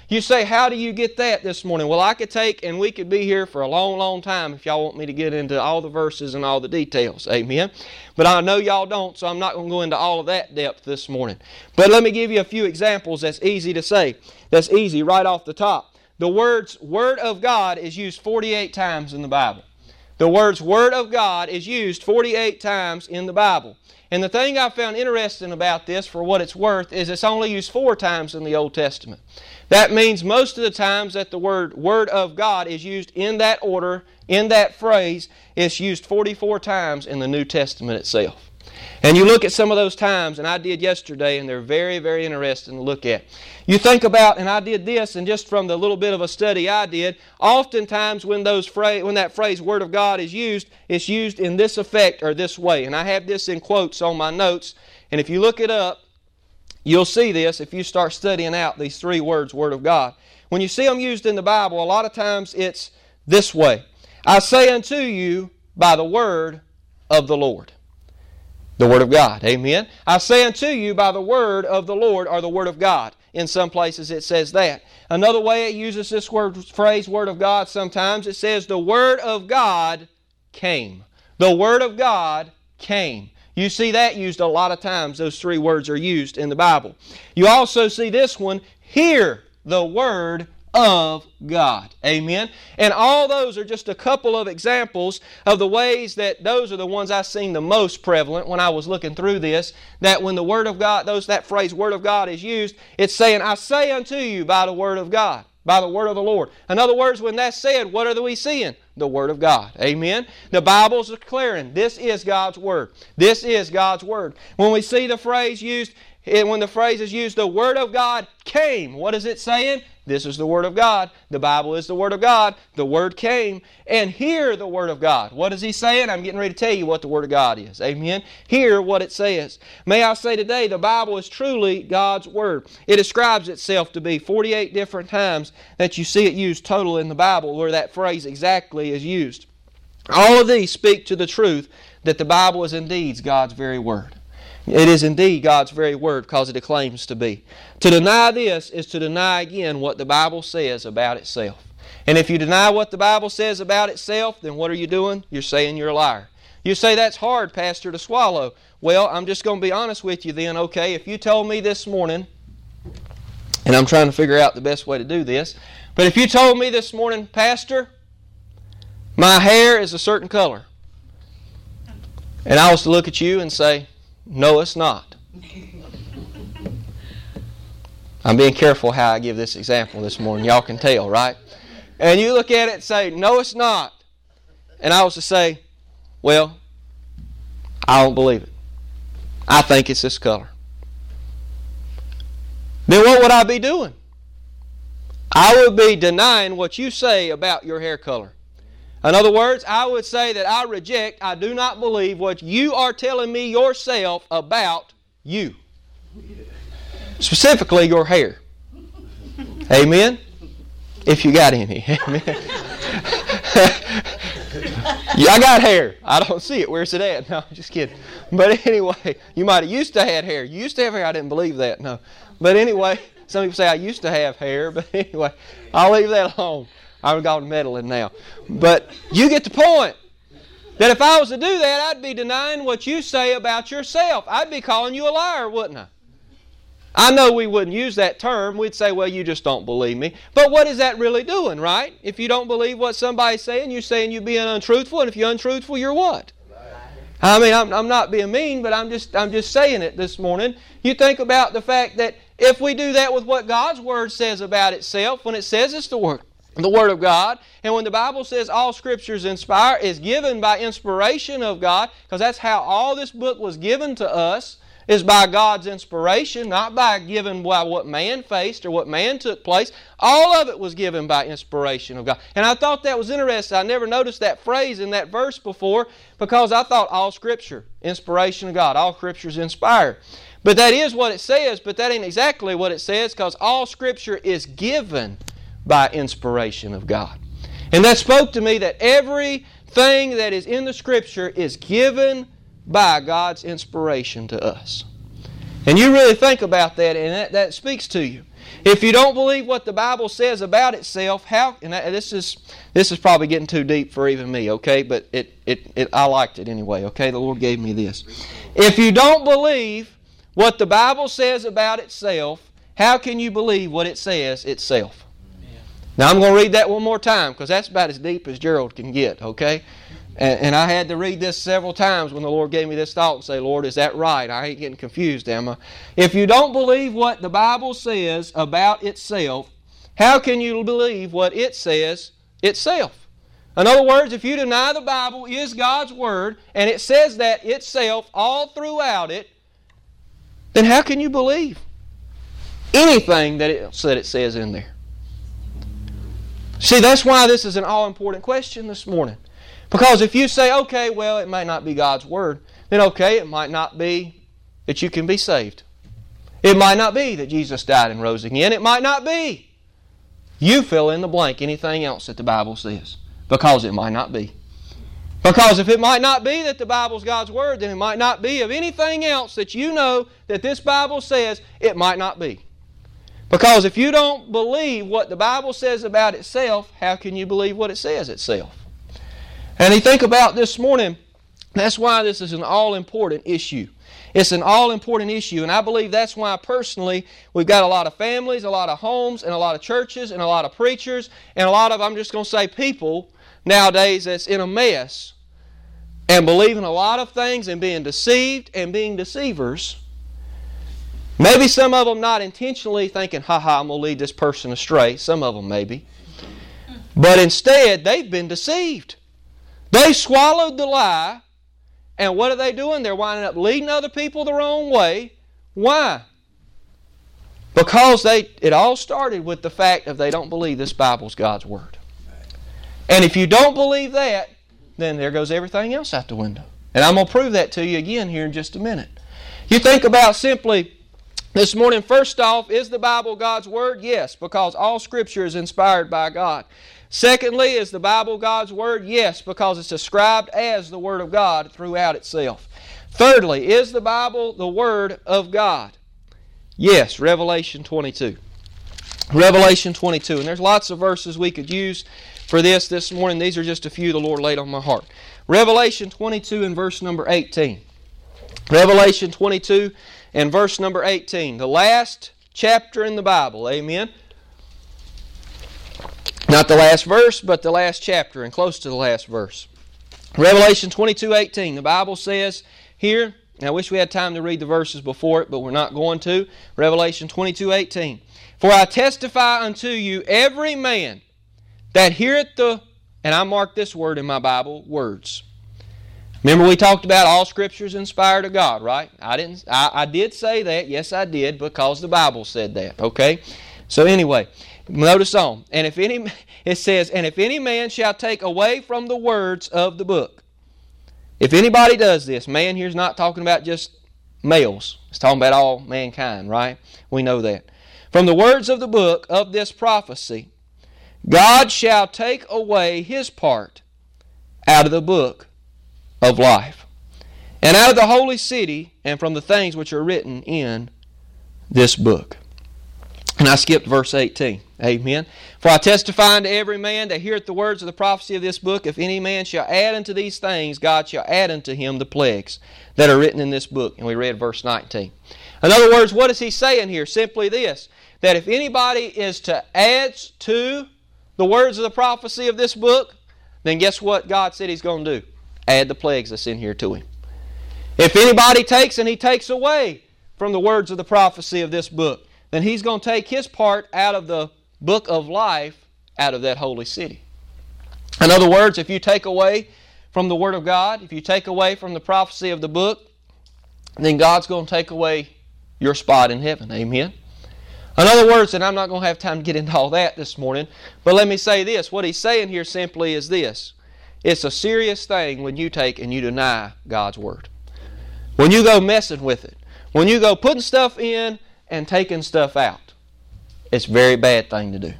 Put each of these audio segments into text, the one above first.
You say, how do you get that this morning? Well, I could take, and we could be here for a long, long time if y'all want me to get into all the verses and all the details. Amen? But I know y'all don't, so I'm not going to go into all of that depth this morning. But let me give you a few examples that's easy to say. That's easy right off the top. The words Word of God is used 48 times in the Bible. The words Word of God is used 48 times in the Bible. And the thing I found interesting about this, for what it's worth, is it's only used 4 times in the Old Testament. That means most of the times that the Word of God is used in that order, in that phrase, it's used 44 times in the New Testament itself. And you look at some of those times, and I did yesterday, and they're very, very interesting to look at. You think about, and I did this, and just from the little bit of a study I did, oftentimes when that phrase Word of God is used, it's used in this effect or this way. And I have this in quotes on my notes, and if you look it up, you'll see this if you start studying out these 3 words, Word of God. When you see them used in the Bible, a lot of times it's this way. I say unto you by the word of the Lord. The Word of God. Amen. I say unto you by the word of the Lord, or the Word of God. In some places it says that. Another way it uses this phrase, Word of God, sometimes it says the Word of God came. The Word of God came. You see that used a lot of times. Those 3 words are used in the Bible. You also see this one, hear the Word of God. Amen. And all those are just a couple of examples of the ways that those are the ones I've seen the most prevalent when I was looking through this, that when the Word of God, that phrase Word of God is used, it's saying, I say unto you by the Word of God, by the Word of the Lord. In other words, when that's said, what are we seeing? The Word of God. Amen. The Bible's declaring this is God's Word. This is God's Word. When we see the phrase used, when the phrase is used, the Word of God came, what is it saying? This is the Word of God. The Bible is the Word of God. The Word came. And hear the Word of God. What is He saying? I'm getting ready to tell you what the Word of God is. Amen. Hear what it says. May I say today, the Bible is truly God's Word. It describes itself to be 48 different times that you see it used total in the Bible where that phrase exactly is used. All of these speak to the truth that the Bible is indeed God's very Word. It is indeed God's very Word because it claims to be. To deny this is to deny again what the Bible says about itself. And if you deny what the Bible says about itself, then what are you doing? You're saying you're a liar. You say, that's hard, Pastor, to swallow. Well, I'm just going to be honest with you then, okay? If you told me this morning, and I'm trying to figure out the best way to do this, but if you told me this morning, Pastor, my hair is a certain color, and I was to look at you and say, no, it's not. I'm being careful how I give this example this morning. Y'all can tell, right? And you look at it and say, no, it's not. And I was to say, well, I don't believe it. I think it's this color. Then what would I be doing? I would be denying what you say about your hair color. In other words, I would say that I do not believe what you are telling me yourself about you. Specifically, your hair. Amen? If you got any. Amen. Yeah, I got hair. I don't see it. Where's it at? No, I'm just kidding. But anyway, you might have used to have hair. You used to have hair. I didn't believe that. No. But anyway, some people say I used to have hair. But anyway, I'll leave that alone. I've got meddling now. But you get the point. That if I was to do that, I'd be denying what you say about yourself. I'd be calling you a liar, wouldn't I? I know we wouldn't use that term. We'd say, well, you just don't believe me. But what is that really doing, right? If you don't believe what somebody's saying, you're saying you're being untruthful. And if you're untruthful, you're what? I mean, I'm not being mean, but I'm just saying it this morning. You think about the fact that if we do that with what God's Word says about itself, when it says it's the Word of God, and when the Bible says all Scripture is given by inspiration of God, because that's how all this book was given to us, is by God's inspiration, not by what man faced or what man took place. All of it was given by inspiration of God. And I thought that was interesting. I never noticed that phrase in that verse before because I thought all Scripture, inspiration of God, all Scripture is inspired. But that is what it says, but that ain't exactly what it says because all Scripture is given by inspiration of God. And that spoke to me that everything that is in the Scripture is given by God's inspiration to us. And you really think about that, and that speaks to you. If you don't believe what the Bible says about itself, how? And this is probably getting too deep for even me, okay? But I liked it anyway, okay? The Lord gave me this. If you don't believe what the Bible says about itself, how can you believe what it says itself? Now I'm going to read that one more time because that's about as deep as Gerald can get, okay? And I had to read this several times when the Lord gave me this thought and say, Lord, is that right? I ain't getting confused, am I? If you don't believe what the Bible says about itself, how can you believe what it says itself? In other words, if you deny the Bible is God's Word, and it says that itself all throughout it, then how can you believe anything that it says in there? See, that's why this is an all-important question this morning. Because if you say, okay, well, it might not be God's Word, then okay, it might not be that you can be saved. It might not be that Jesus died and rose again. It might not be. You fill in the blank, anything else that the Bible says. Because it might not be. Because if it might not be that the Bible's God's Word, then it might not be of anything else that you know that this Bible says, it might not be. Because if you don't believe what the Bible says about itself, how can you believe what it says itself? And you think about this morning, that's why this is an all-important issue. It's an all-important issue, and I believe that's why personally we've got a lot of families, a lot of homes, and a lot of churches, and a lot of preachers, and a lot of, I'm just going to say, people nowadays that's in a mess and believing a lot of things and being deceived and being deceivers. Maybe some of them not intentionally thinking, I'm going to lead this person astray. Some of them maybe. But instead, they've been deceived. They swallowed the lie, and what are they doing? They're winding up leading other people the wrong way. Why? Because it all started with the fact that they don't believe this Bible's God's Word. And if you don't believe that, then there goes everything else out the window. And I'm going to prove that to you again here in just a minute. You think about simply this morning, first off, is the Bible God's Word? Yes, because all Scripture is inspired by God. Secondly, is the Bible God's Word? Yes, because it's described as the Word of God throughout itself. Thirdly, is the Bible the Word of God? Yes, Revelation 22. Revelation 22. And there's lots of verses we could use for this morning. These are just a few the Lord laid on my heart. Revelation 22 and verse number 18. Revelation 22 and verse number 18. The last chapter in the Bible. Amen. Not the last verse, but the last chapter and close to the last verse. Revelation 22:18. The Bible says here, and I wish we had time to read the verses before it, but we're not going to. Revelation 22:18. For I testify unto you, every man that heareth the, and I marked this word in my Bible, words. Remember we talked about all Scripture is inspired of God, right? I did say that, yes I did, because the Bible said that, okay? So anyway, notice on. It says, and if any man shall take away from the words of the book. If anybody does this, man here's not talking about just males. It's talking about all mankind, right? We know that. From the words of the book of this prophecy, God shall take away his part out of the book of life, and out of the holy city, and from the things which are written in this book. And I skipped verse 18. Amen. For I testify unto every man that heareth the words of the prophecy of this book, if any man shall add unto these things, God shall add unto him the plagues that are written in this book. And we read verse 19. In other words, what is he saying here? Simply this, that if anybody is to add to the words of the prophecy of this book, then guess what God said he's going to do? Add the plagues that's in here to him. If anybody takes and he takes away from the words of the prophecy of this book, then he's going to take his part out of the book of life, out of that holy city. In other words, if you take away from the Word of God, if you take away from the prophecy of the book, then God's going to take away your spot in heaven. Amen? In other words, and I'm not going to have time to get into all that this morning, but let me say this. What he's saying here simply is this. It's a serious thing when you take and you deny God's Word. When you go messing with it. When you go putting stuff in and taking stuff out. It's a very bad thing to do.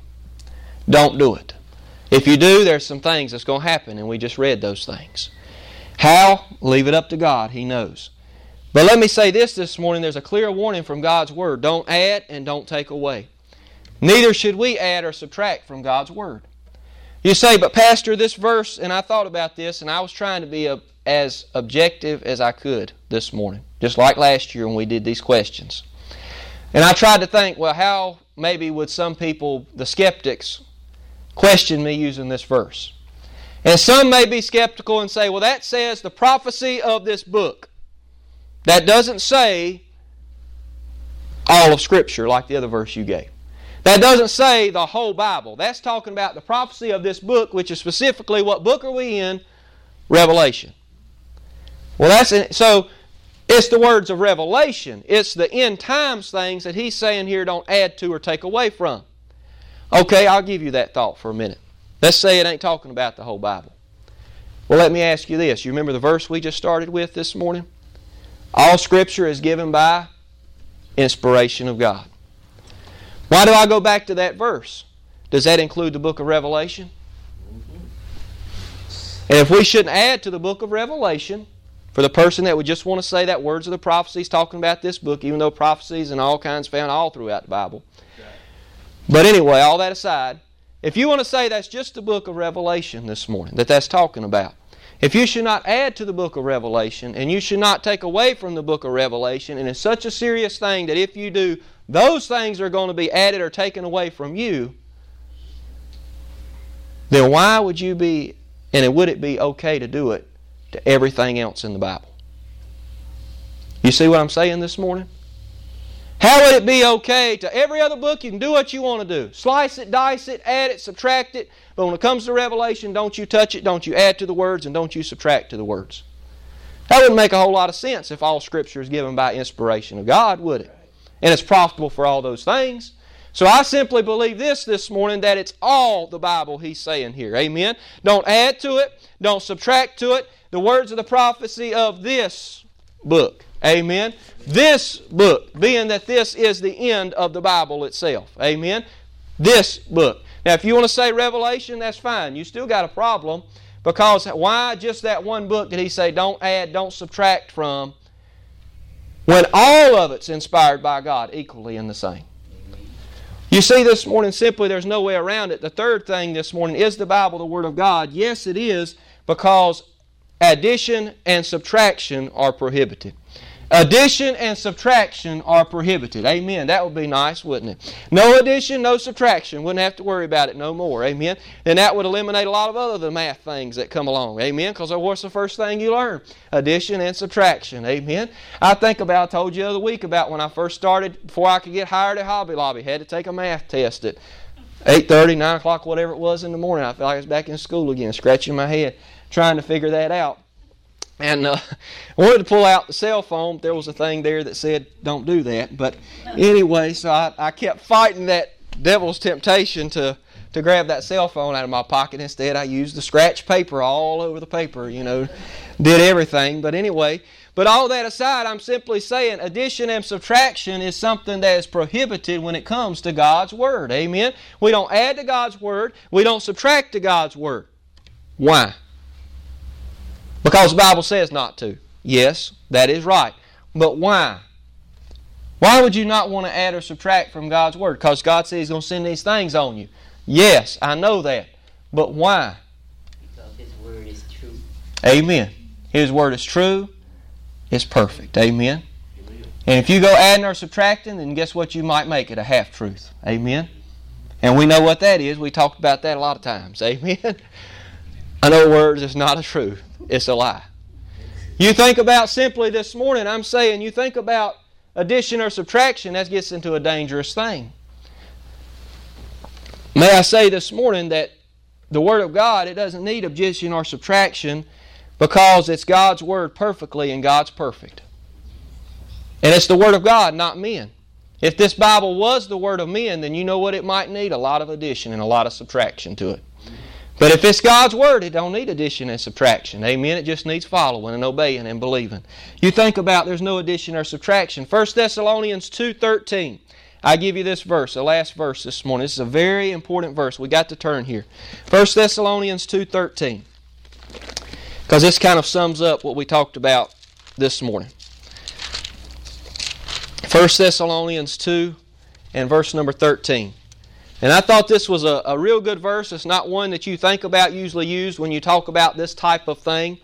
Don't do it. If you do, there's some things that's going to happen, and we just read those things. How? Leave it up to God. He knows. But let me say this morning. There's a clear warning from God's Word. Don't add and don't take away. Neither should we add or subtract from God's Word. You say, but Pastor, this verse, and I thought about this, and I was trying to be as objective as I could this morning, just like last year when we did these questions. And I tried to think, well, how maybe would some people, the skeptics, question me using this verse? And some may be skeptical and say, well, that says the prophecy of this book. That doesn't say all of Scripture like the other verse you gave. That doesn't say the whole Bible. That's talking about the prophecy of this book, which is specifically, what book are we in? Revelation. Well, so it's the words of Revelation. It's the end times things that he's saying here don't add to or take away from. Okay, I'll give you that thought for a minute. Let's say it ain't talking about the whole Bible. Well, let me ask you this. You remember the verse we just started with this morning? All Scripture is given by inspiration of God. Why do I go back to that verse? Does that include the book of Revelation? And if we shouldn't add to the book of Revelation, for the person that would just want to say that words of the prophecy is talking about this book, even though prophecies and all kinds found all throughout the Bible. But anyway, all that aside, if you want to say that's just the book of Revelation this morning, that's talking about, if you should not add to the book of Revelation, and you should not take away from the book of Revelation, and it's such a serious thing that if you do, those things are going to be added or taken away from you, then why would you be, and would it be okay to do it to everything else in the Bible? You see what I'm saying this morning? How would it be okay to every other book? You can do what you want to do. Slice it, dice it, add it, subtract it. But when it comes to Revelation, don't you touch it, don't you add to the words, and don't you subtract to the words. That wouldn't make a whole lot of sense if all Scripture is given by inspiration of God, would it? And it's profitable for all those things. So I simply believe this morning, that it's all the Bible he's saying here. Amen? Don't add to it. Don't subtract to it. The words of the prophecy of this book. Amen? This book, being that this is the end of the Bible itself. Amen? This book. Now, if you want to say Revelation, that's fine. You still got a problem, because why just that one book did he say don't add, don't subtract from, when all of it's inspired by God equally in the same? You see this morning, simply there's no way around it. The third thing this morning, is the Bible the Word of God? Yes, it is, because addition and subtraction are prohibited. Addition and subtraction are prohibited. Amen. That would be nice, wouldn't it? No addition, no subtraction. Wouldn't have to worry about it no more. Amen. Then that would eliminate a lot of other math things that come along. Amen. Because what's the first thing you learn? Addition and subtraction. Amen. I told you the other week about when I first started, before I could get hired at Hobby Lobby, had to take a math test at 8:30, 9 o'clock, whatever it was in the morning. I felt like I was back in school again, scratching my head, trying to figure that out. And I wanted to pull out the cell phone. There was a thing there that said, don't do that. But anyway, so I kept fighting that devil's temptation to grab that cell phone out of my pocket. Instead, I used the scratch paper all over the paper, did everything. But anyway, but all that aside, I'm simply saying addition and subtraction is something that is prohibited when it comes to God's Word. Amen? We don't add to God's Word. We don't subtract to God's Word. Why? Because the Bible says not to. Yes, that is right. But why? Why would you not want to add or subtract from God's Word? Because God says He's going to send these things on you. Yes, I know that. But why? Because His Word is true. Amen. His Word is true. It's perfect. Amen. And if you go adding or subtracting, then guess what? You might make it a half-truth. Amen. And we know what that is. We talked about that a lot of times. Amen. Another word is not a truth. It's a lie. You think about simply this morning, I'm saying you think about addition or subtraction, that gets into a dangerous thing. May I say this morning that the Word of God, it doesn't need addition or subtraction, because it's God's Word perfectly, and God's perfect. And it's the Word of God, not men. If this Bible was the Word of men, then you know what it might need? A lot of addition and a lot of subtraction to it. But if it's God's Word, it don't need addition and subtraction. Amen? It just needs following and obeying and believing. You think about there's no addition or subtraction. 1 Thessalonians 2:13. I give you this verse, the last verse this morning. This is a very important verse. We got to turn here. 1 Thessalonians 2:13. Because this kind of sums up what we talked about this morning. 1 Thessalonians 2 and verse number 13. And I thought this was a real good verse. It's not one that you think about, usually used when you talk about this type of thing.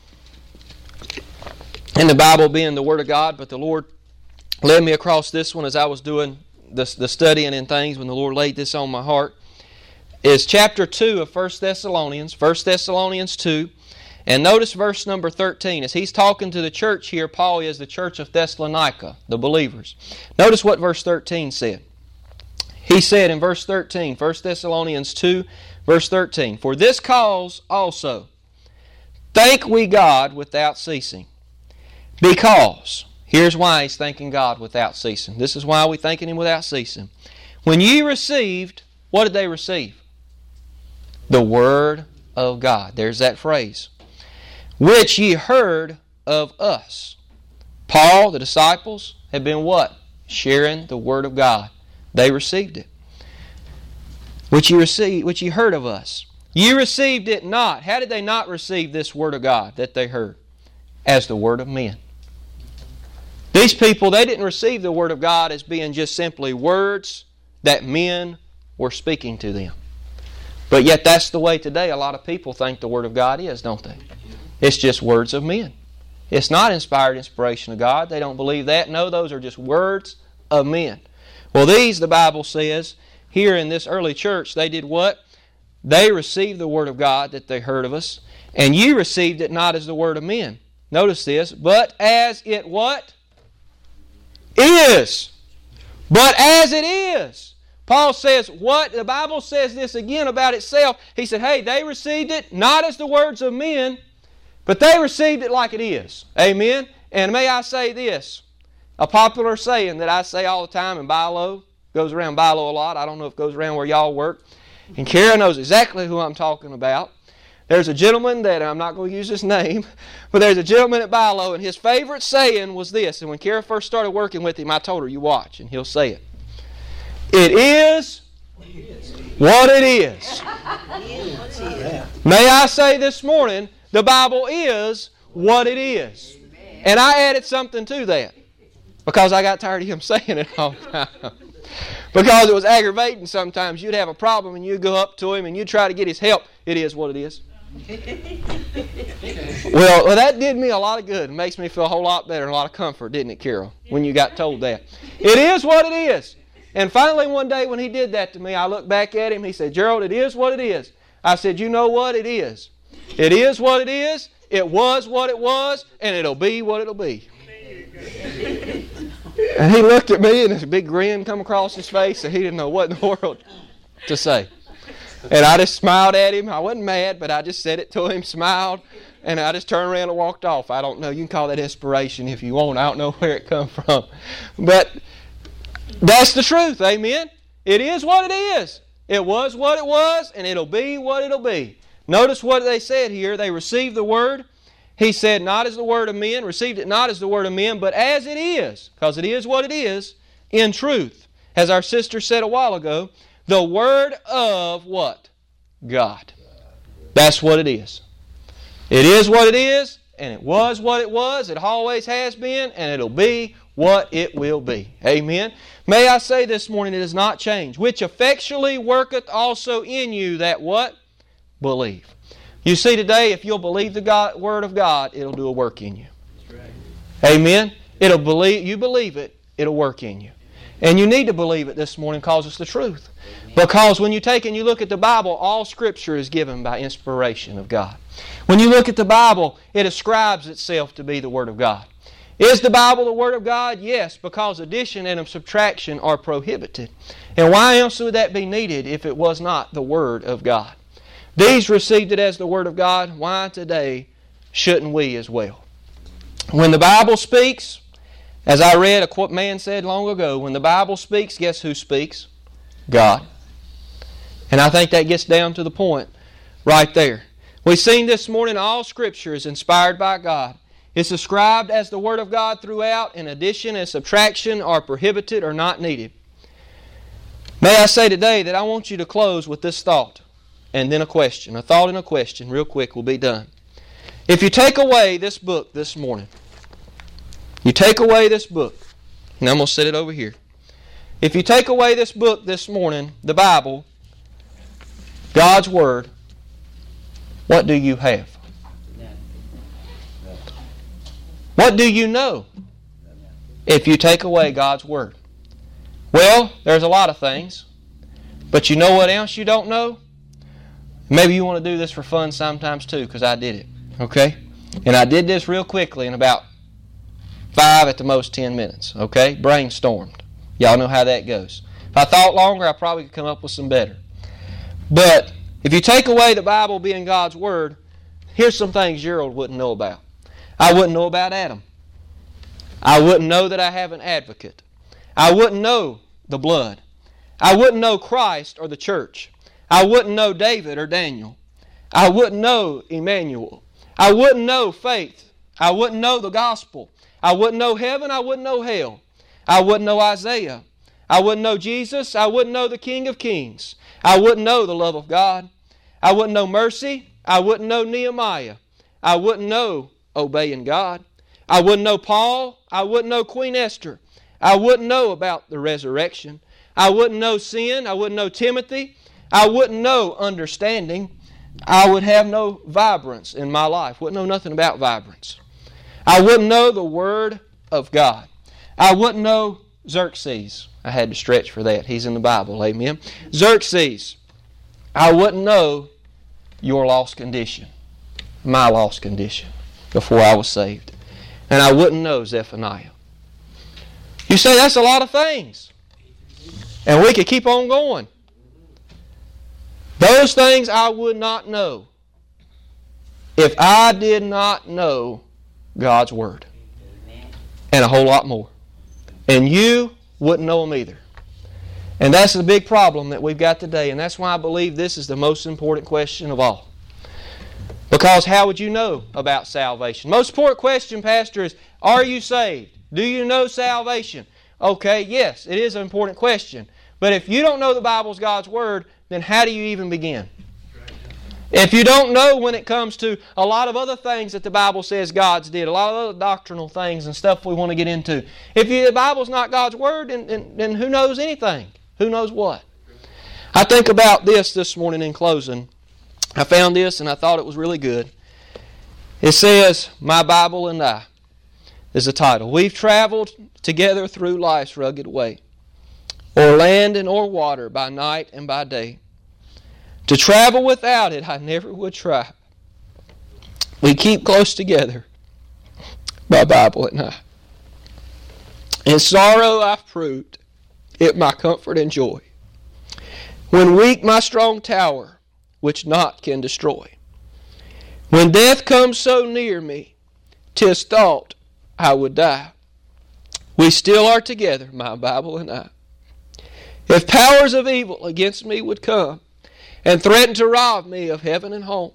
And the Bible being the Word of God, but the Lord led me across this one as I was doing the studying and things when the Lord laid this on my heart. Is chapter 2 of 1 Thessalonians, 1 Thessalonians 2. And notice verse number 13. As he's talking to the church here, Paul is the church of Thessalonica, the believers. Notice what verse 13 said. He said in verse 13, 1 Thessalonians 2, verse 13, "For this cause also thank we God without ceasing." Because, here's why he's thanking God without ceasing. This is why we're thanking Him without ceasing. When ye received, what did they receive? The Word of God. There's that phrase. Which ye heard of us. Paul, the disciples, have been what? Sharing the Word of God. They received it. Which ye heard of us. Ye received it not. How did they not receive this Word of God that they heard? As the Word of men. These people, they didn't receive the Word of God as being just simply words that men were speaking to them. But yet that's the way today a lot of people think the Word of God is, don't they? It's just words of men. It's not inspired inspiration of God. They don't believe that. No, those are just words of men. Well, these, the Bible says, here in this early church, they did what? They received the Word of God that they heard of us, and ye received it not as the word of men. Notice this, but as it what? Is. But as it is. Paul says what? The Bible says this again about itself. He said, hey, they received it not as the words of men, but they received it like it is. Amen? And may I say this, a popular saying that I say all the time in Bilo, goes around Bilo a lot. I don't know if it goes around where y'all work. And Kara knows exactly who I'm talking about. There's a gentleman that, I'm not going to use his name, but there's a gentleman at Bilo, and his favorite saying was this. And when Kara first started working with him, I told her, you watch, and he'll say it. It is what it is. May I say this morning, the Bible is what it is. And I added something to that because I got tired of him saying it all the time. Because it was aggravating sometimes. You'd have a problem and you'd go up to him and you'd try to get his help. It is what it is. Well, that did me a lot of good. It makes me feel a whole lot better and a lot of comfort, didn't it, Carol, when you got told that? It is what it is. And finally one day when he did that to me, I looked back at him. He said, Gerald, it is what it is. I said, you know what? It is. It is what it is. It was what it was. And it'll be what it'll be. And he looked at me and this big grin come across his face and he didn't know what in the world to say. And I just smiled at him. I wasn't mad, but I just said it to him, smiled, and I just turned around and walked off. I don't know. You can call that inspiration if you want. I don't know where it come from. But that's the truth. Amen? It is what it is. It was what it was, and it'll be what it'll be. Notice what they said here. They received the Word. He said, not as the word of men, received it not as the word of men, but as it is, because it is what it is, in truth. As our sister said a while ago, the Word of what? God. That's what it is. It is what it is, and it was what it was, it always has been, and it'll be what it will be. Amen. May I say this morning, it has not changed. Which effectually worketh also in you that what? Believe. You see today, if you'll believe the Word of God, it'll do a work in you. That's right. Amen? You believe it, it'll work in you. And you need to believe it this morning because it's the truth. Because when you take and you look at the Bible, all Scripture is given by inspiration of God. When you look at the Bible, it ascribes itself to be the Word of God. Is the Bible the Word of God? Yes, because addition and subtraction are prohibited. And why else would that be needed if it was not the Word of God? These received it as the Word of God. Why today shouldn't we as well? When the Bible speaks, as I read a man said long ago, when the Bible speaks, guess who speaks? God. And I think that gets down to the point right there. We've seen this morning all Scripture is inspired by God. It's ascribed as the Word of God throughout, and addition and subtraction are prohibited or not needed. May I say today that I want you to close with this thought. And then a question. A thought and a question. Real quick, we'll be done. If you take away this book this morning, you take away this book, and I'm going to set it over here. if you take away this book this morning, the Bible, God's Word, what do you have? What do you know if you take away God's Word? Well, there's a lot of things. But you know what else you don't know? Maybe you want to do this for fun sometimes too, because I did it. Okay? And I did this real quickly in about 5 at the most 10 minutes. Okay? Brainstormed. Y'all know how that goes. If I thought longer, I probably could come up with some better. But if you take away the Bible being God's Word, here's some things Gerald wouldn't know about. I wouldn't know about Adam. I wouldn't know that I have an advocate. I wouldn't know the blood. I wouldn't know Christ or the church. I wouldn't know David or Daniel. I wouldn't know Emmanuel. I wouldn't know faith. I wouldn't know the gospel. I wouldn't know heaven. I wouldn't know hell. I wouldn't know Isaiah. I wouldn't know Jesus. I wouldn't know the King of Kings. I wouldn't know the love of God. I wouldn't know mercy. I wouldn't know Nehemiah. I wouldn't know obeying God. I wouldn't know Paul. I wouldn't know Queen Esther. I wouldn't know about the resurrection. I wouldn't know sin. I wouldn't know Timothy. I wouldn't know understanding. I would have no vibrance in my life. Wouldn't know nothing about vibrance. I wouldn't know the Word of God. I wouldn't know Xerxes. I had to stretch for that. He's in the Bible. Amen. Xerxes. I wouldn't know your lost condition. My lost condition before I was saved. And I wouldn't know Zephaniah. You say that's a lot of things. And we could keep on going. Those things I would not know if I did not know God's Word. And a whole lot more. And you wouldn't know them either. And that's the big problem that we've got today. And that's why I believe this is the most important question of all. Because how would you know about salvation? Most important question, Pastor, is, are you saved? Do you know salvation? Okay, yes, it is an important question. But if you don't know the Bible's God's Word, then how do you even begin? If you don't know when it comes to a lot of other things that the Bible says God's did, a lot of other doctrinal things and stuff we want to get into, if the Bible's not God's Word, then who knows anything? Who knows what? I think about this morning in closing. I found this and I thought it was really good. It says, My Bible and I is the title. We've traveled together through life's rugged way, o'er land and o'er water, by night and by day. To travel without it I never would try. We keep close together, my Bible and I. In sorrow I've proved it my comfort and joy. When weak, my strong tower, which naught can destroy. When death comes so near me, 'tis thought I would die. We still are together, my Bible and I. If powers of evil against me would come and threaten to rob me of heaven and home,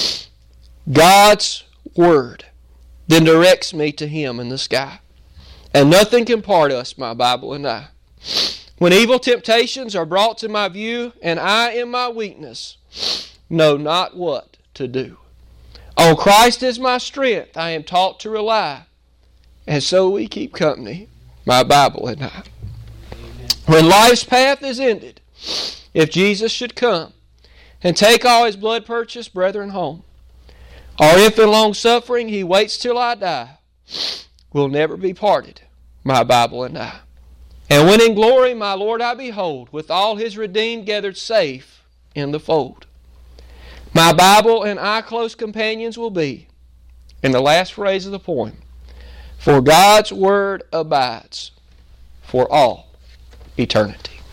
God's Word then directs me to Him in the sky. And nothing can part us, my Bible and I. When evil temptations are brought to my view, and I in my weakness know not what to do. On Christ is my strength, I am taught to rely. And so we keep company, my Bible and I. When life's path is ended, if Jesus should come and take all His blood-purchased brethren home, or if in long suffering He waits till I die, we'll never be parted, my Bible and I. And when in glory my Lord I behold, with all His redeemed gathered safe in the fold, my Bible and I close companions will be. In the last phrase of the poem, for God's Word abides for all eternity.